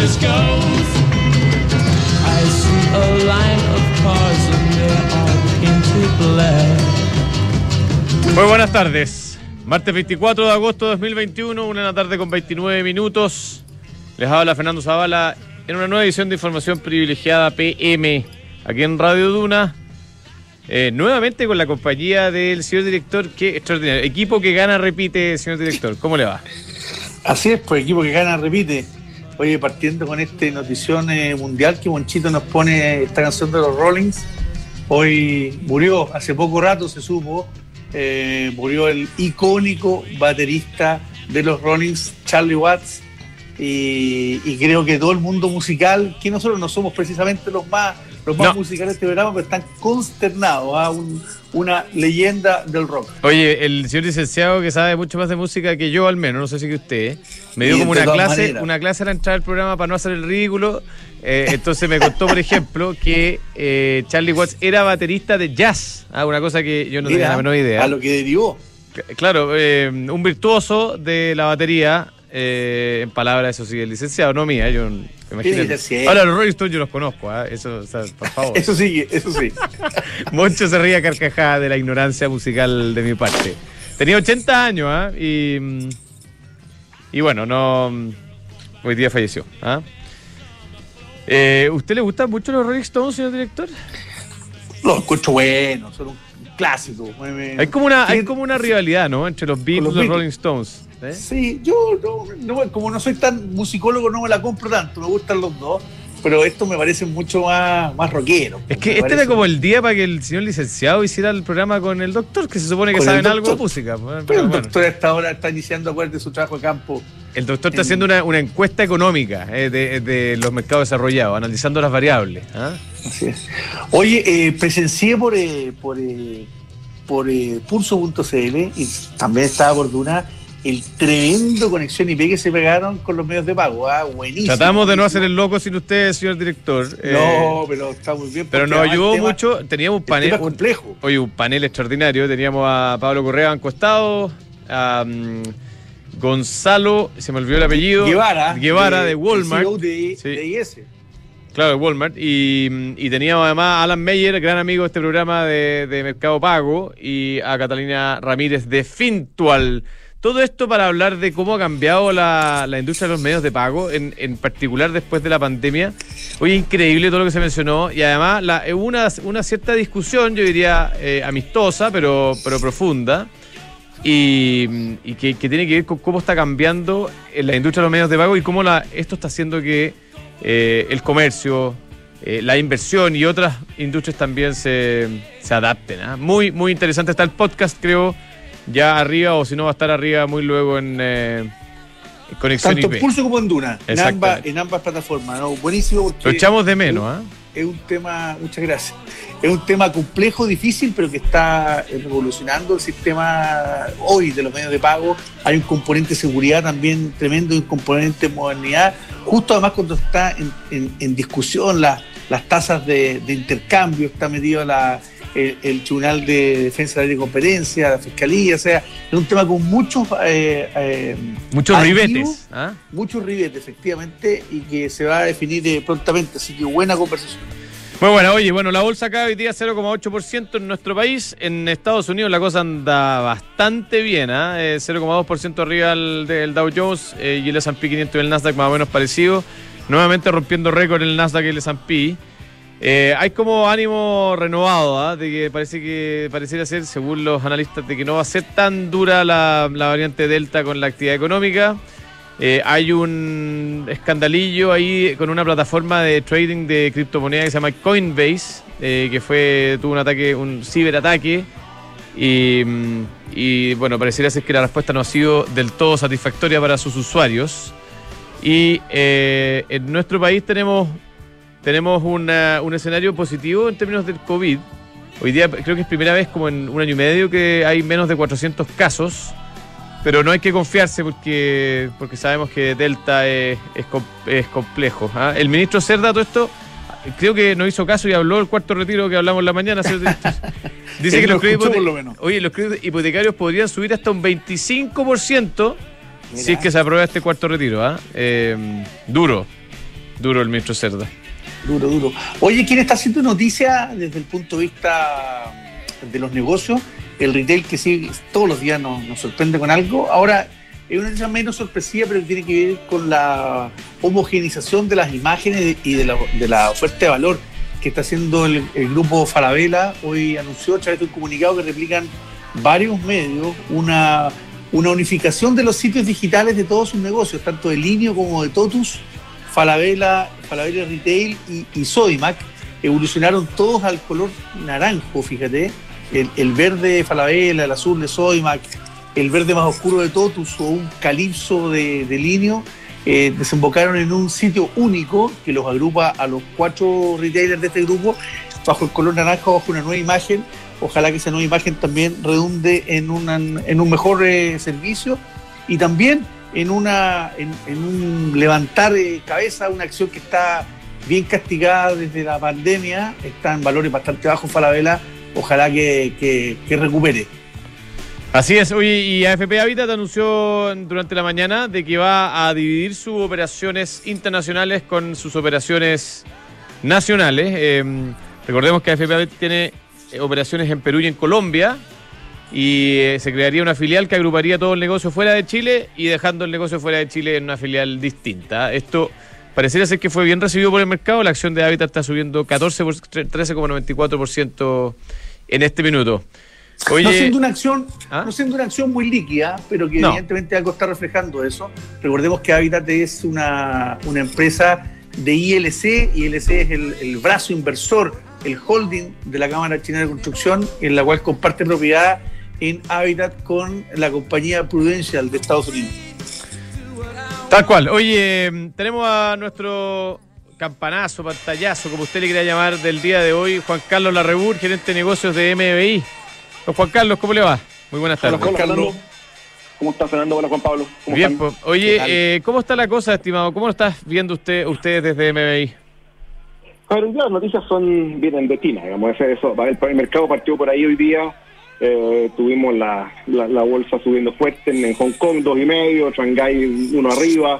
this goes. I see a line of cars and they're all painted black. Muy buenas tardes. Martes 24 de agosto de 2021, 1:00 con 29 minutos. Les habla Fernando Zavala en una nueva edición de Información Privilegiada PM, aquí en Radio Duna. Nuevamente con la compañía del señor director, qué extraordinario. Equipo que gana, repite, señor director. ¿Cómo le va? Así es, pues equipo que gana, repite. Oye, partiendo con notición mundial que Monchito nos pone esta canción de los Rollings. Hoy murió, hace poco rato se supo, murió el icónico baterista de los Rollings, Charlie Watts. Y creo que todo el mundo musical, que nosotros no somos precisamente los más musicales de este programa, pero están consternados a una leyenda del rock. Oye, el señor licenciado que sabe mucho más de música que yo, al menos, no sé si que usted, me dio como una clase al entrar al programa para no hacer el ridículo. Entonces me contó, por ejemplo, que Charlie Watts era baterista de jazz, una cosa que yo no tenía la menor idea. A lo que derivó. Claro, un virtuoso de la batería. En palabras, eso sí, el licenciado, no mía, yo imagínate. Ahora los Rolling Stones yo los conozco, eso, o sea, por favor. Eso sí. Moncho se ría carcajada de la ignorancia musical de mi parte. Tenía 80 años, y bueno, hoy día falleció. ¿Usted le gustan mucho los Rolling Stones, señor director? Los escucho buenos, son un clásico. Hay como una rivalidad, ¿no? Entre los Beatles y los Rolling Stones. Sí, yo no, como no soy tan musicólogo, no me la compro tanto, me gustan los dos, pero estos me parecen mucho más rockeros. Es que era como el día para que el señor licenciado hiciera el programa con el doctor, que se supone que saben algo de música. Pero el doctor hasta ahora está iniciando acuérdate su trabajo de campo. El doctor está haciendo una encuesta económica de los mercados desarrollados, analizando las variables. Así es. Oye, presencié por pulso.cl y también estaba por Duna el tremendo conexión IP que se pegaron con los medios de pago. Buenísimo. Tratamos de no hacer el loco sin usted, señor director. No, pero está muy bien. Pero nos ayudó mucho. Teníamos un panel complejo. Oye, un panel extraordinario. Teníamos a Pablo Correa encostado, a Gonzalo, se me olvidó el apellido. Guevara de Walmart. CEO de IS. Claro, de Walmart. Y teníamos además a Alan Meyer, gran amigo de este programa de Mercado Pago, y a Catalina Ramírez de Fintual. Todo esto para hablar de cómo ha cambiado la industria de los medios de pago, en particular después de la pandemia. Oye, increíble todo lo que se mencionó, y además una cierta discusión, yo diría amistosa, pero profunda, y que tiene que ver con cómo está cambiando la industria de los medios de pago y cómo esto está haciendo que el comercio, la inversión y otras industrias también se adapten. Muy, muy interesante. Está el podcast, creo, ya arriba, o si no va a estar arriba muy luego en Conexión Tanto IP. En Pulso como en Duna, en ambas plataformas, ¿no? Buenísimo. Porque lo echamos de menos, Es un tema, muchas gracias. Es un tema complejo, difícil, pero que está revolucionando el sistema hoy de los medios de pago. Hay un componente de seguridad también tremendo y un componente de modernidad. Justo además cuando está en discusión las tasas de intercambio, está metido el Tribunal de Defensa de la Competencia, la Fiscalía, o sea, es un tema con muchos ribetes. Muchos ribetes, efectivamente, y que se va a definir prontamente, así que buena conversación. Muy buena. Oye, la bolsa acá hoy día 0,8% en nuestro país. En Estados Unidos la cosa anda bastante bien, 0,2% arriba del Dow Jones, y el S&P 500 y el Nasdaq más o menos parecido, nuevamente rompiendo récord en el Nasdaq y el S&P. Hay como ánimo renovado, de que pareciera ser, según los analistas, de que no va a ser tan dura la variante Delta con la actividad económica. Hay un escandalillo ahí con una plataforma de trading de criptomonedas que se llama Coinbase, que tuvo un ciberataque, y bueno, pareciera ser que la respuesta no ha sido del todo satisfactoria para sus usuarios. Y en nuestro país tenemos un escenario positivo en términos del COVID. Hoy día creo que es primera vez como en un año y medio que hay menos de 400 casos, pero no hay que confiarse porque sabemos que Delta es complejo. El ministro Cerda, todo esto, creo que no hizo caso y habló el cuarto retiro que hablamos en la mañana. Dice que los créditos hipotecarios podrían subir hasta un 25%. Mira. Si es que se aprueba este cuarto retiro. Duro. Duro el ministro Cerda. Duro, duro. Oye, ¿quién está haciendo noticia desde el punto de vista de los negocios? El retail que sí, todos los días nos sorprende con algo. Ahora, es una noticia menos sorpresiva, pero tiene que ver con la homogeneización de las imágenes y de la oferta de valor que está haciendo el grupo Falabella. Hoy anunció a través de un comunicado que replican varios medios una unificación de los sitios digitales de todos sus negocios, tanto de Linio como de Totus. Falabella Retail y Sodimac evolucionaron todos al color naranjo, fíjate. El verde de Falabella, el azul de Sodimac, el verde más oscuro de Totus o un calipso de Linio, desembocaron en un sitio único que los agrupa a los 4 retailers de este grupo bajo el color naranjo, bajo una nueva imagen. Ojalá que esa nueva imagen también redunde en un mejor servicio y también en un levantar cabeza, una acción que está bien castigada desde la pandemia, está en valores bastante bajos Falabella, ojalá que recupere. Así es, oye, y AFP Habitat anunció durante la mañana de que va a dividir sus operaciones internacionales con sus operaciones nacionales. Recordemos que AFP Habitat tiene operaciones en Perú y en Colombia, y se crearía una filial que agruparía todo el negocio fuera de Chile y dejando el negocio fuera de Chile en una filial distinta. Esto pareciera ser que fue bien recibido por el mercado. La acción de Habitat está subiendo 13,94% en este minuto. Oye, no siendo una acción muy líquida, pero que evidentemente algo está reflejando eso. Recordemos que Habitat es una empresa de ILC. ILC es el brazo inversor, el holding de la Cámara China de Construcción, en la cual comparte propiedad en Habitat con la compañía Prudential de Estados Unidos. Tal cual. Oye, tenemos a nuestro campanazo, pantallazo, como usted le quiera llamar, del día de hoy, Juan Carlos Larrebur, gerente de negocios de MBI. Don Juan Carlos, ¿cómo le va? Muy buenas tardes. Hola, Carlos. ¿Cómo está, Fernando? Hola, Juan Pablo. Bien, pues. Oye, ¿cómo está la cosa, estimado? ¿Cómo lo estás viendo ustedes desde MBI? A ver, las noticias vienen de China, digamos, eso. El mercado partió por ahí hoy día. Tuvimos la bolsa subiendo fuerte en Hong Kong, 2,5, Shanghái 1 arriba,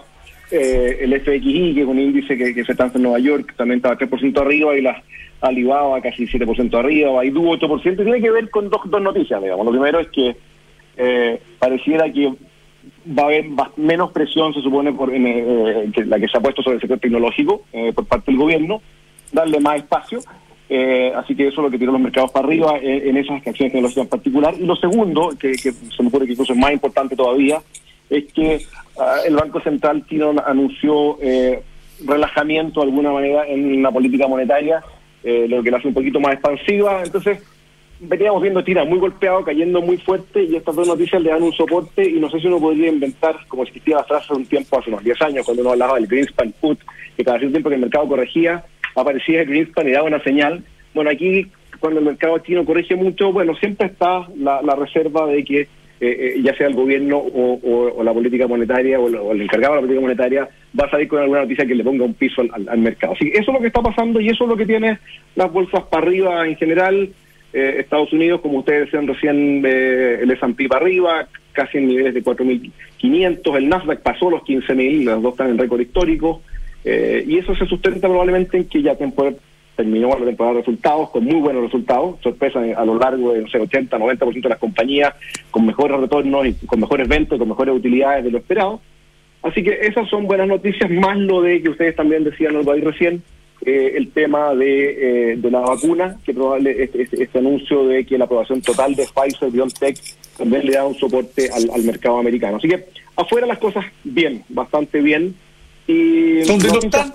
el FXI, que es un índice que se transa en Nueva York, también estaba 3% arriba, y la Alibaba casi 7% arriba, Baidu 8%, y tiene que ver con dos noticias, digamos. Lo primero es que pareciera que va a haber menos presión, se supone, que la que se ha puesto sobre el sector tecnológico por parte del gobierno, darle más espacio. Así que eso es lo que tiró los mercados para arriba en esas acciones tecnológicas en particular. Y lo segundo, que se me ocurre que incluso es más importante todavía, es que el Banco Central chino anunció relajamiento de alguna manera en la política monetaria, lo que la hace un poquito más expansiva. Entonces veníamos viendo China muy golpeado, cayendo muy fuerte, y estas dos noticias le dan un soporte. Y no sé si uno podría inventar, como existía hace un tiempo, hace unos 10 años, cuando uno hablaba del Greenspan Put, que cada cierto tiempo que el mercado corregía, aparecía el Greenspan y daba una señal. Bueno, aquí, cuando el mercado chino corrige mucho, bueno, siempre está la reserva de que ya sea el gobierno o la política monetaria o el encargado de la política monetaria va a salir con alguna noticia que le ponga un piso al mercado. Así que eso es lo que está pasando, y eso es lo que tiene las bolsas para arriba en general. Estados Unidos, como ustedes decían recién, el S&P para arriba, casi en niveles de 4.500, el Nasdaq pasó los 15.000, los dos están en récord histórico, y eso se sustenta probablemente en que ya terminó la temporada de resultados con muy buenos resultados, sorpresa a lo largo de 80-90% de las compañías, con mejores retornos y con mejores ventas, con mejores utilidades de lo esperado. Así que esas son buenas noticias, más lo de que ustedes también decían algo ahí recién, el tema de la vacuna, que probable este anuncio de que la aprobación total de Pfizer, BioNTech, también le da un soporte al mercado americano. Así que afuera las cosas bien, bastante bien. Y donde no están,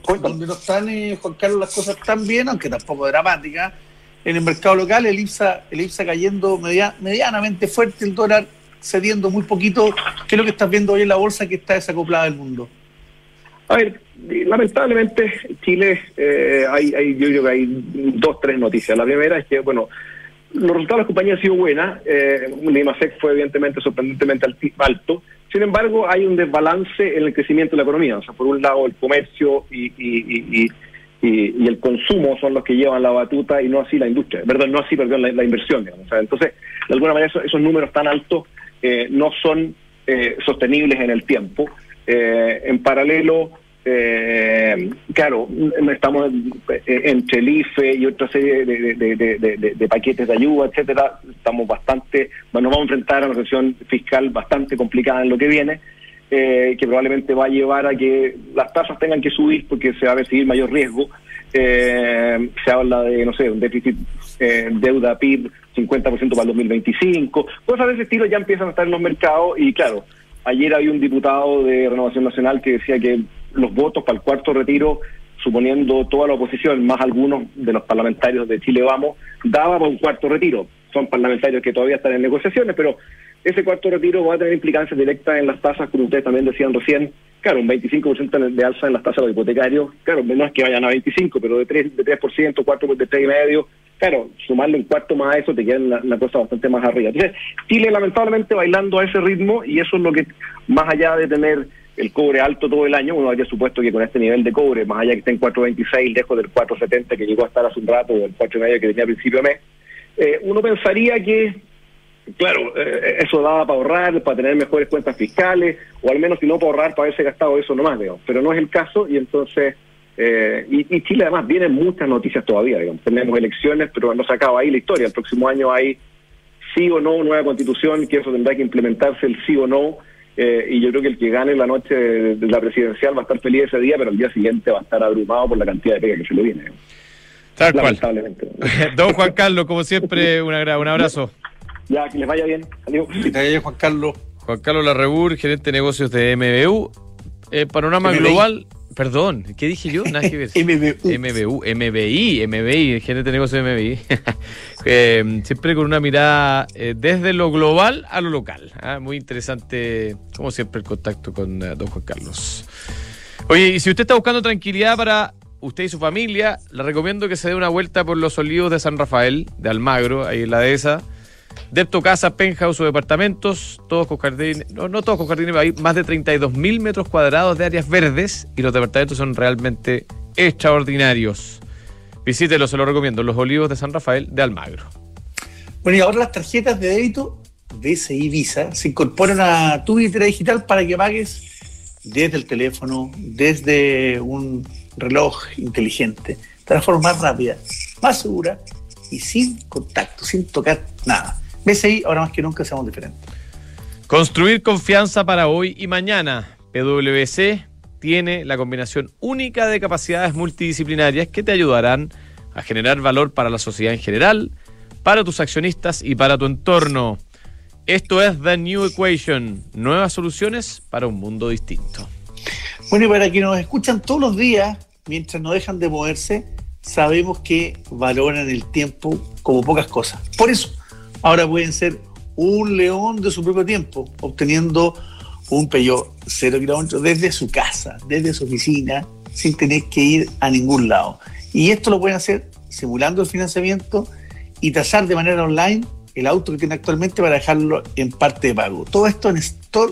Juan Carlos, las cosas están bien, aunque tampoco dramáticas. En el mercado local, el IPSA cayendo medianamente fuerte, el dólar cediendo muy poquito. ¿Qué es lo que estás viendo hoy en la bolsa, que está desacoplada del mundo? A ver, lamentablemente Chile, yo creo que hay 2-3 noticias. La primera es que, bueno, los resultados de las compañías han sido buenas. Limasec fue evidentemente sorprendentemente alto. Sin embargo, hay un desbalance en el crecimiento de la economía. O sea, por un lado, el comercio y el consumo son los que llevan la batuta, y no así la industria. La inversión, digamos. O sea, entonces, de alguna manera, esos números tan altos no son sostenibles en el tiempo. En paralelo, Claro, estamos entre el IFE y otra serie de paquetes de ayuda, etcétera. Nos vamos a enfrentar a una situación fiscal bastante complicada en lo que viene, que probablemente va a llevar a que las tasas tengan que subir porque se va a percibir mayor riesgo. Se habla de, no sé, un déficit deuda PIB 50% para el 2025, cosas de ese estilo ya empiezan a estar en los mercados. Y claro, ayer había un diputado de Renovación Nacional que decía que los votos para el cuarto retiro, suponiendo toda la oposición, más algunos de los parlamentarios de Chile Vamos, daba para un cuarto retiro. Son parlamentarios que todavía están en negociaciones, pero ese cuarto retiro va a tener implicancias directas en las tasas, como ustedes también decían recién. Claro, un 25% de alza en las tasas de los hipotecarios. Claro, no es que vayan a 25, pero de 3%, 4% de 3,5%. Claro, sumarle un cuarto más a eso te queda una cosa bastante más arriba. Entonces, Chile lamentablemente bailando a ese ritmo, y eso es lo que, más allá de tener el cobre alto todo el año, uno habría supuesto que con este nivel de cobre, más allá que esté en 4.26, lejos del 4.70 que llegó a estar hace un rato, o del 4.5 que tenía a principio de mes, uno pensaría que, claro, eso daba para ahorrar, para tener mejores cuentas fiscales, o al menos si no para ahorrar, para haberse gastado eso nomás, digamos. Pero no es el caso, y entonces, y Chile además vienen muchas noticias todavía, digamos. Tenemos elecciones, pero no se acaba ahí la historia. El próximo año hay sí o no nueva constitución, que eso tendrá que implementarse, el sí o no, y yo creo que el que gane la noche de la presidencial va a estar feliz ese día, pero el día siguiente va a estar abrumado por la cantidad de pega que se le viene, digamos. Tal cual. Lamentablemente. Don Juan Carlos, como siempre, un abrazo. Ya, que les vaya bien. Adiós. Que te vaya bien, Juan Carlos. Juan Carlos Larrebur, gerente de negocios de MBU. Panorama MBI. Global. Perdón, ¿qué dije yo? Nada que ver. MBI, gerente de negocios de MBI. Siempre con una mirada desde lo global a lo local. Muy interesante, como siempre, el contacto con don Juan Carlos. Oye, y si usted está buscando tranquilidad para usted y su familia, le recomiendo que se dé una vuelta por los Olivos de San Rafael, de Almagro, ahí en la dehesa. Depto Casa, penthouse o departamentos, todos con jardines, no todos con jardines, hay más de 32.000 metros cuadrados de áreas verdes y los departamentos son realmente extraordinarios. Visítelo, se lo recomiendo, los Olivos de San Rafael de Almagro. Bueno, y ahora las tarjetas de débito BCI Visa se incorporan a tu billetera digital para que pagues desde el teléfono, desde un reloj inteligente, de la forma más rápida, más segura y sin contacto, sin tocar nada. BCI, ahora más que nunca, seamos diferentes. Construir confianza para hoy y mañana. PwC tiene la combinación única de capacidades multidisciplinarias que te ayudarán a generar valor para la sociedad en general, para tus accionistas y para tu entorno. Esto es The New Equation, nuevas soluciones para un mundo distinto. Bueno, y para quienes nos escuchan todos los días, mientras no dejan de moverse, sabemos que valoran el tiempo como pocas cosas. Por eso, ahora pueden ser un león de su propio tiempo, obteniendo un Peugeot 0 kilómetros desde su casa, desde su oficina, sin tener que ir a ningún lado. Y esto lo pueden hacer simulando el financiamiento y tasar de manera online el auto que tiene actualmente para dejarlo en parte de pago. Todo esto en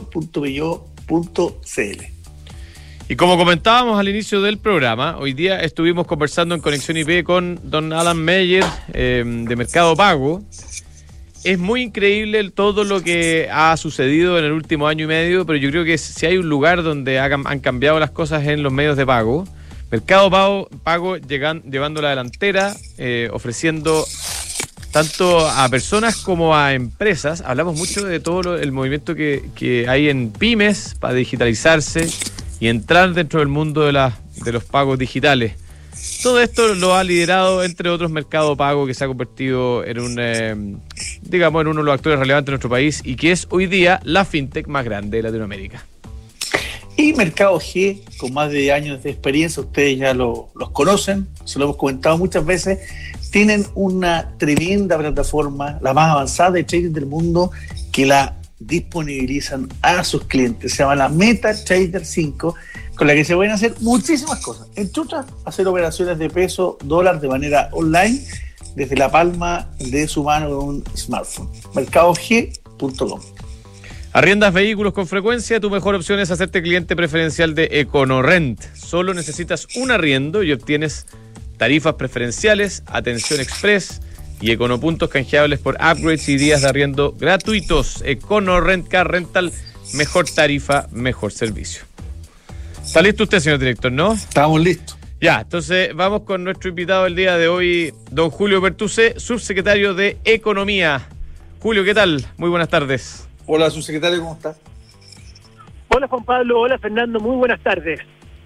store.peugeot.cl. Y como comentábamos al inicio del programa, hoy día estuvimos conversando en Conexión IP con don Alan Meyer de Mercado Pago. Es muy increíble todo lo que ha sucedido en el último año y medio, pero yo creo que si hay un lugar donde han cambiado las cosas en los medios de pago, Mercado Pago llevando la delantera, ofreciendo tanto a personas como a empresas. Hablamos mucho de todo el movimiento que hay en pymes para digitalizarse y entrar dentro del mundo de los pagos digitales. Todo esto lo ha liderado, entre otros, Mercado Pago, que se ha convertido en en uno de los actores relevantes de nuestro país y que es hoy día la fintech más grande de Latinoamérica. Y Mercado G, con más de años de experiencia, ustedes ya los conocen, se lo hemos comentado muchas veces, tienen una tremenda plataforma, la más avanzada de trading del mundo, que la disponibilizan a sus clientes. Se llama la MetaTrader 5, con la que se pueden hacer muchísimas cosas. Entre otras, hacer operaciones de peso, dólar de manera online, desde la palma de su mano con un smartphone. mercadog.com. ¿Arriendas vehículos con frecuencia? Tu mejor opción es hacerte cliente preferencial de EconoRent. Solo necesitas un arriendo y obtienes tarifas preferenciales, atención express y econopuntos canjeables por upgrades y días de arriendo gratuitos. EconoRent Car Rental, mejor tarifa, mejor servicio. Está listo usted, señor director, ¿no? Estamos listos. Ya, entonces vamos con nuestro invitado del día de hoy, don Julio Pertuce, subsecretario de Economía. Julio, ¿qué tal? Muy buenas tardes. Hola, subsecretario, ¿cómo está? Hola Juan Pablo, hola Fernando, muy buenas tardes.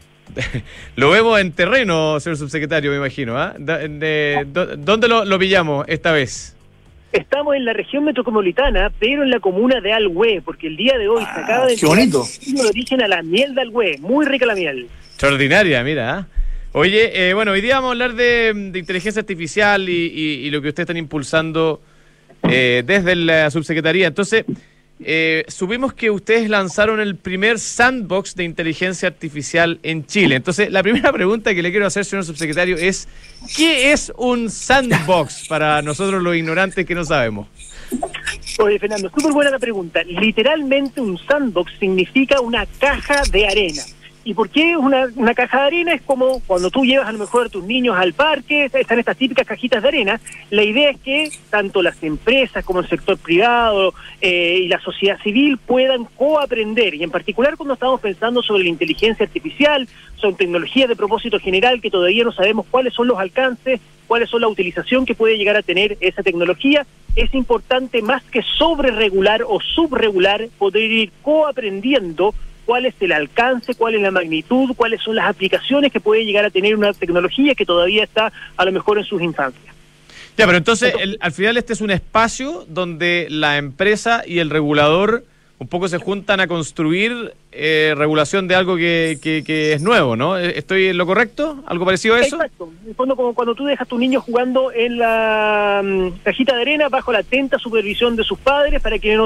Lo vemos en terreno, señor subsecretario, me imagino, ¿ah? ¿Dónde lo pillamos esta vez? Estamos en la región metropolitana, pero en la comuna de Alhué, porque el día de hoy se acaba de... ¡Qué bonito! ...de origen a la miel de Alhué, muy rica la miel. Extraordinaria, mira, ¿ah? Oye, bueno, hoy día vamos a hablar de inteligencia artificial y lo que ustedes están impulsando desde la subsecretaría. Entonces, supimos que ustedes lanzaron el primer sandbox de inteligencia artificial en Chile. Entonces, la primera pregunta que le quiero hacer, señor subsecretario, es ¿qué es un sandbox para nosotros los ignorantes que no sabemos? Oye, Fernando, súper buena la pregunta. Literalmente un sandbox significa una caja de arena. ¿Y por qué una caja de arena? Es como cuando tú llevas a lo mejor a tus niños al parque, están estas típicas cajitas de arena. La idea es que tanto las empresas como el sector privado y la sociedad civil puedan coaprender. Y en particular cuando estamos pensando sobre la inteligencia artificial, son tecnologías de propósito general que todavía no sabemos cuáles son los alcances, cuáles son la utilización que puede llegar a tener esa tecnología. Es importante, más que sobreregular o subregular, poder ir coaprendiendo cuál es el alcance, cuál es la magnitud, cuáles son las aplicaciones que puede llegar a tener una tecnología que todavía está a lo mejor en sus infancias. Ya, pero entonces al final este es un espacio donde la empresa y el regulador un poco se juntan a construir regulación de algo que es nuevo, ¿no? ¿Estoy en lo correcto? ¿Algo parecido a eso? Exacto. En el fondo, como cuando tú dejas a tu niño jugando en la cajita de arena bajo la atenta supervisión de sus padres para que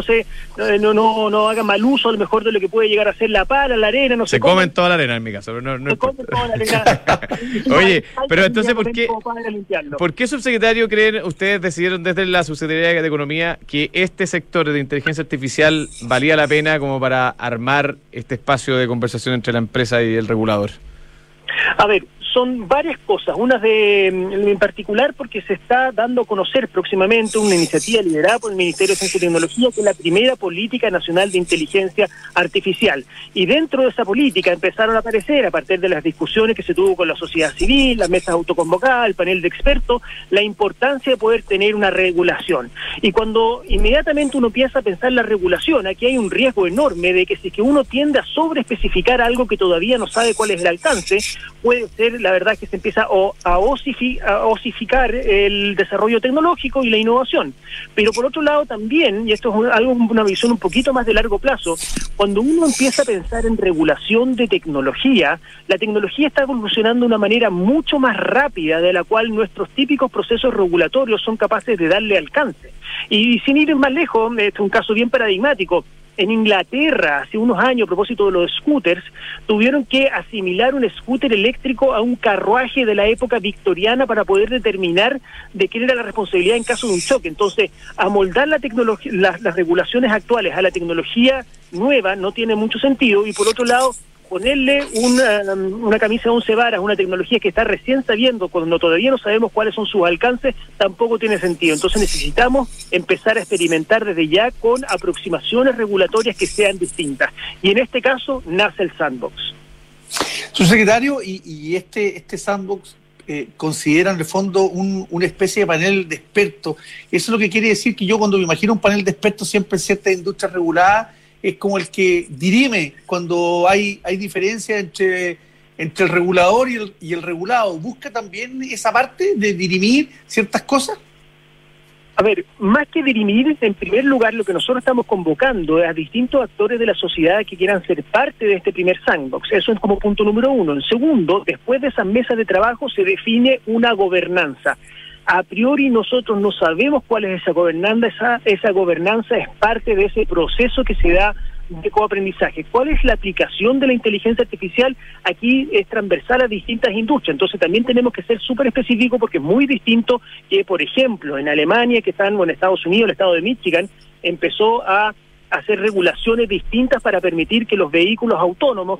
no hagan mal uso a lo mejor de lo que puede llegar a ser la pala, la arena, no sé. Se comen toda la arena en mi caso, pero no se comen toda la arena. Oye, pero entonces ¿por qué, subsecretario, creen ustedes, decidieron desde la Subsecretaría de Economía que este sector de inteligencia artificial valía la pena como para armar este espacio de conversación entre la empresa y el regulador? A ver, son varias cosas. Una en particular porque se está dando a conocer próximamente una iniciativa liderada por el Ministerio de Ciencia y Tecnología, que es la primera política nacional de inteligencia artificial. Y dentro de esa política empezaron a aparecer, a partir de las discusiones que se tuvo con la sociedad civil, las mesas autoconvocadas, el panel de expertos, la importancia de poder tener una regulación. Y cuando inmediatamente uno empieza a pensar la regulación, aquí hay un riesgo enorme de que si que uno tiende a sobreespecificar algo que todavía no sabe cuál es el alcance, puede ser la verdad que se empieza a osificar el desarrollo tecnológico y la innovación. Pero por otro lado también, y esto es una visión un poquito más de largo plazo, cuando uno empieza a pensar en regulación de tecnología, la tecnología está evolucionando de una manera mucho más rápida de la cual nuestros típicos procesos regulatorios son capaces de darle alcance. Y sin ir más lejos, este es un caso bien paradigmático. En Inglaterra, hace unos años, a propósito de los scooters, tuvieron que asimilar un scooter eléctrico a un carruaje de la época victoriana para poder determinar de quién era la responsabilidad en caso de un choque. Entonces, amoldar la tecnología, las regulaciones actuales a la tecnología nueva no tiene mucho sentido. Y por otro lado, ponerle una camisa de 11 varas, una tecnología que está recién sabiendo, cuando todavía no sabemos cuáles son sus alcances, tampoco tiene sentido. Entonces necesitamos empezar a experimentar desde ya con aproximaciones regulatorias que sean distintas. Y en este caso nace el sandbox. Subsecretario, y este sandbox considera en el fondo una especie de panel de expertos. Eso es lo que quiere decir que yo cuando me imagino un panel de expertos siempre en ciertas industrias reguladas, es como el que dirime cuando hay diferencia entre el regulador y el regulado. ¿Busca también esa parte de dirimir ciertas cosas? A ver, más que dirimir, en primer lugar, lo que nosotros estamos convocando es a distintos actores de la sociedad que quieran ser parte de este primer sandbox. Eso es como punto número uno. En segundo, después de esas mesas de trabajo se define una gobernanza. A priori nosotros no sabemos cuál es esa gobernanza. Esa gobernanza es parte de ese proceso que se da de coaprendizaje. ¿Cuál es la aplicación de la inteligencia artificial? Aquí es transversal a distintas industrias, entonces también tenemos que ser súper específicos porque es muy distinto que, por ejemplo, en Alemania, o en Estados Unidos, el estado de Michigan, empezó a hacer regulaciones distintas para permitir que los vehículos autónomos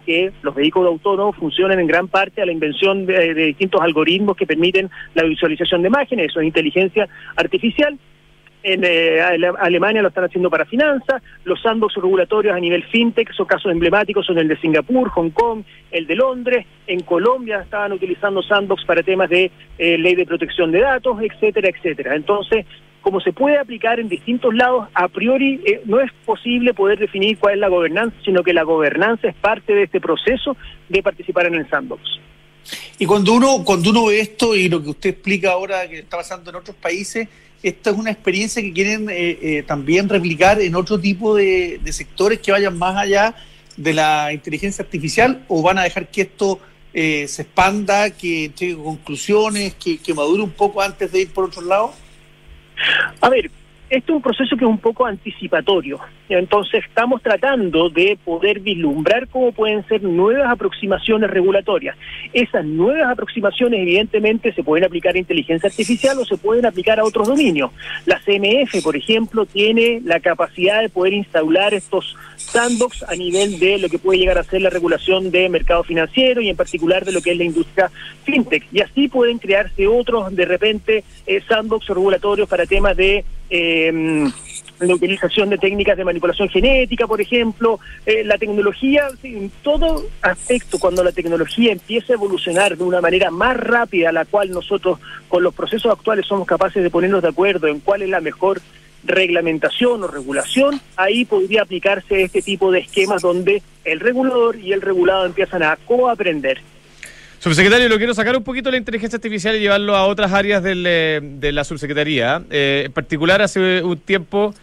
funcionan en gran parte a la invención de distintos algoritmos que permiten la visualización de imágenes, eso es inteligencia artificial. Alemania lo están haciendo para finanzas, los sandbox regulatorios a nivel fintech, esos casos emblemáticos son el de Singapur, Hong Kong, el de Londres, en Colombia estaban utilizando sandbox para temas de ley de protección de datos, etcétera, etcétera. Entonces, como se puede aplicar en distintos lados, a priori no es posible poder definir cuál es la gobernanza, sino que la gobernanza es parte de este proceso de participar en el sandbox. Y cuando uno ve esto y lo que usted explica ahora que está pasando en otros países, esta es una experiencia que quieren también replicar en otro tipo de sectores que vayan más allá de la inteligencia artificial, o van a dejar que esto se expanda, que llegue a conclusiones, que madure un poco antes de ir por otro lado. A ver, este es un proceso que es un poco anticipatorio, entonces estamos tratando de poder vislumbrar cómo pueden ser nuevas aproximaciones regulatorias. Esas nuevas aproximaciones evidentemente se pueden aplicar a inteligencia artificial o se pueden aplicar a otros dominios. La CMF, por ejemplo, tiene la capacidad de poder instaurar estos sandbox a nivel de lo que puede llegar a ser la regulación de mercado financiero y en particular de lo que es la industria fintech. Y así pueden crearse otros, de repente, sandbox regulatorios para temas de la utilización de técnicas de manipulación genética, por ejemplo, la tecnología, en todo aspecto, cuando la tecnología empieza a evolucionar de una manera más rápida, a la cual nosotros con los procesos actuales somos capaces de ponernos de acuerdo en cuál es la mejor reglamentación o regulación, ahí podría aplicarse este tipo de esquemas donde el regulador y el regulado empiezan a coaprender. Subsecretario, lo quiero sacar un poquito de la inteligencia artificial y llevarlo a otras áreas de la subsecretaría. En particular, hace un tiempo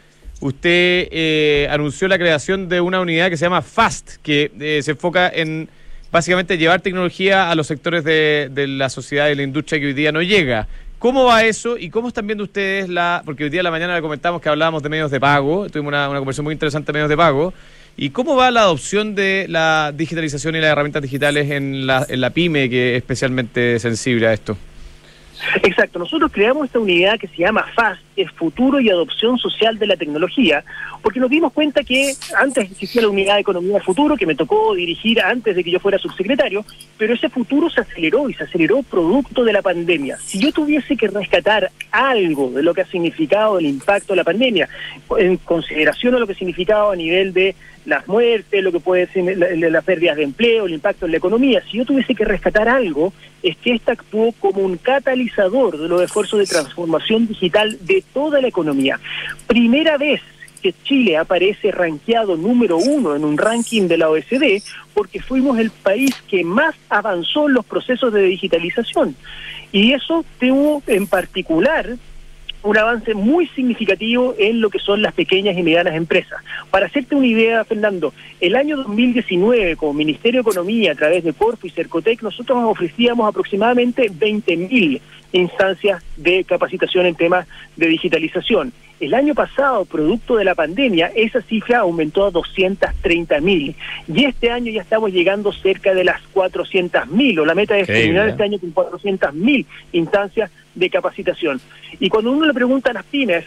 usted anunció la creación de una unidad que se llama FAST, que se enfoca en básicamente llevar tecnología a los sectores de la sociedad y la industria que hoy día no llega. ¿Cómo va eso y cómo están viendo ustedes porque hoy día a la mañana le comentamos que hablábamos de medios de pago, tuvimos una conversación muy interesante de medios de pago, y cómo va la adopción de la digitalización y las herramientas digitales en la PYME, que es especialmente sensible a esto? Exacto, nosotros creamos esta unidad que se llama FAST, que es Futuro y Adopción Social de la Tecnología, porque nos dimos cuenta que antes existía la unidad de Economía del Futuro, que me tocó dirigir antes de que yo fuera subsecretario, pero ese futuro se aceleró y se aceleró producto de la pandemia. Si yo tuviese que rescatar algo de lo que ha significado el impacto de la pandemia, en consideración a lo que ha significado a nivel de las muertes, lo que puede ser las pérdidas de empleo, el impacto en la economía, si yo tuviese que rescatar algo, es que esta actuó como un catalizador de los esfuerzos de transformación digital de toda la economía. Primera vez que Chile aparece rankeado número 1 en un ranking de la OECD, porque fuimos el país que más avanzó en los procesos de digitalización. Y eso tuvo en particular un avance muy significativo en lo que son las pequeñas y medianas empresas. Para hacerte una idea, Fernando, el año 2019, como Ministerio de Economía, a través de Corfo y Cercotec, nosotros ofrecíamos aproximadamente 20.000 instancias de capacitación en temas de digitalización. El año pasado, producto de la pandemia, esa cifra aumentó a 230.000. Y este año ya estamos llegando cerca de las 400.000, o la meta es terminar este año con 400.000 instancias de capacitación. Y cuando uno le pregunta a las pymes,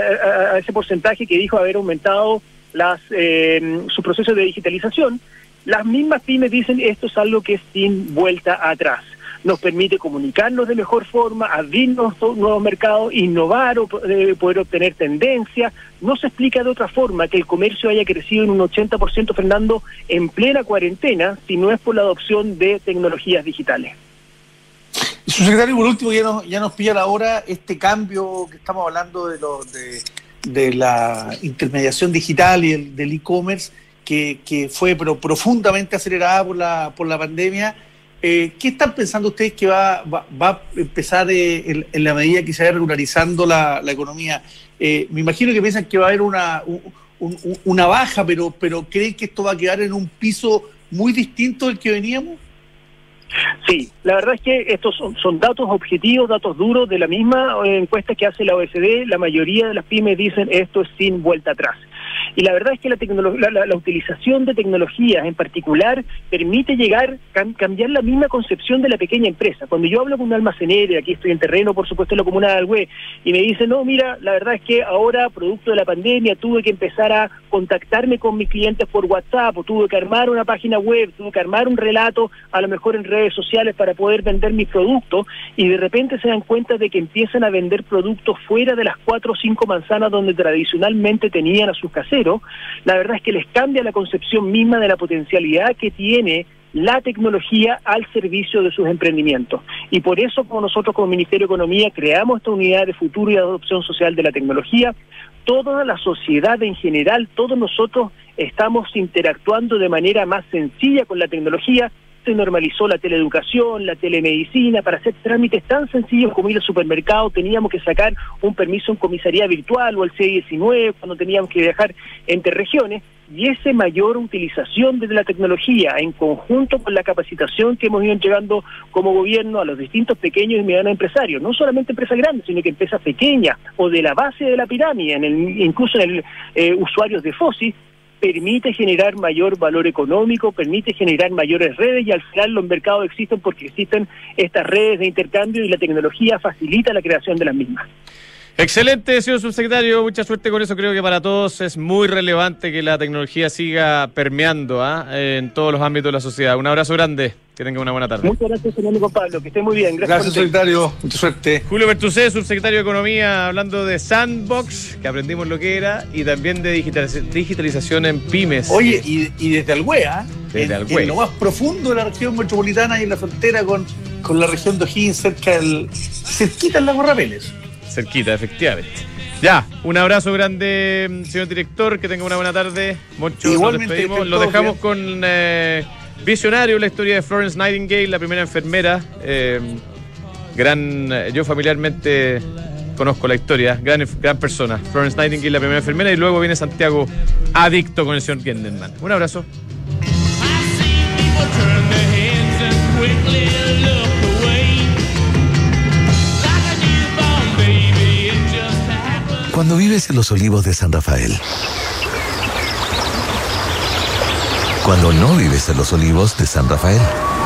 a ese porcentaje que dijo haber aumentado su proceso de digitalización, las mismas pymes dicen esto es algo que es sin vuelta atrás. Nos permite comunicarnos de mejor forma, abrirnos nuevos mercados, innovar o poder obtener tendencias. No se explica de otra forma que el comercio haya crecido en un 80%, Fernando, en plena cuarentena, si no es por la adopción de tecnologías digitales. Subsecretario, por último, ya nos pilla la hora, este cambio que estamos hablando de la intermediación digital y del e-commerce, que fue pero profundamente acelerada por la pandemia. ¿Qué están pensando ustedes que va a empezar en la medida que se vaya regularizando la economía? Me imagino que piensan que va a haber una baja, pero ¿creen que esto va a quedar en un piso muy distinto del que veníamos? Sí, la verdad es que estos son datos objetivos, datos duros de la misma encuesta que hace la OECD. La mayoría de las pymes dicen esto es sin vuelta atrás. Y la verdad es que la utilización de tecnologías en particular permite cambiar la misma concepción de la pequeña empresa. Cuando yo hablo con un almacenero, y aquí estoy en terreno, por supuesto, en la comuna de Alhué, y me dice, no, mira, la verdad es que ahora, producto de la pandemia, tuve que empezar a contactarme con mis clientes por WhatsApp, o tuve que armar una página web, tuve que armar un relato, a lo mejor en redes sociales, para poder vender mis productos, y de repente se dan cuenta de que empiezan a vender productos fuera de las 4 o 5 manzanas donde tradicionalmente tenían a sus caseros. La verdad es que les cambia la concepción misma de la potencialidad que tiene la tecnología al servicio de sus emprendimientos. Y por eso, como nosotros como Ministerio de Economía creamos esta unidad de futuro y adopción social de la tecnología, toda la sociedad en general, todos nosotros estamos interactuando de manera más sencilla con la tecnología. Se normalizó la teleeducación, la telemedicina. Para hacer trámites tan sencillos como ir al supermercado teníamos que sacar un permiso en comisaría virtual o el C-19 cuando teníamos que viajar entre regiones, y esa mayor utilización de la tecnología en conjunto con la capacitación que hemos ido entregando como gobierno a los distintos pequeños y medianos empresarios, no solamente empresas grandes, sino que empresas pequeñas o de la base de la pirámide, incluso en usuarios de FOSI, permite generar mayor valor económico, permite generar mayores redes, y al final los mercados existen porque existen estas redes de intercambio y la tecnología facilita la creación de las mismas. Excelente, señor subsecretario, mucha suerte con eso. Creo que para todos es muy relevante que la tecnología siga permeando en todos los ámbitos de la sociedad. Un abrazo grande, que tenga una buena tarde. Muchas gracias, señor amigo Pablo, que esté muy bien. Gracias, secretario, mucha suerte. Julio Bertuzé, subsecretario de Economía, hablando de Sandbox, que aprendimos lo que era, y también de digitalización en pymes. Oye, y desde Alhué, en lo más profundo de la región metropolitana y en la frontera con la región de O'Higgins, cerquita del lago Rapeles. Cerquita, efectivamente. Ya, un abrazo grande, señor director, que tenga una buena tarde. Moncho, igualmente, nos despedimos. Lo dejamos con Visionario, la historia de Florence Nightingale, la primera enfermera. Yo familiarmente conozco la historia, gran persona. Florence Nightingale, la primera enfermera, y luego viene Santiago Adicto con el señor Gendelman. Un abrazo. Cuando vives en los Olivos de San Rafael. Cuando no vives en los Olivos de San Rafael.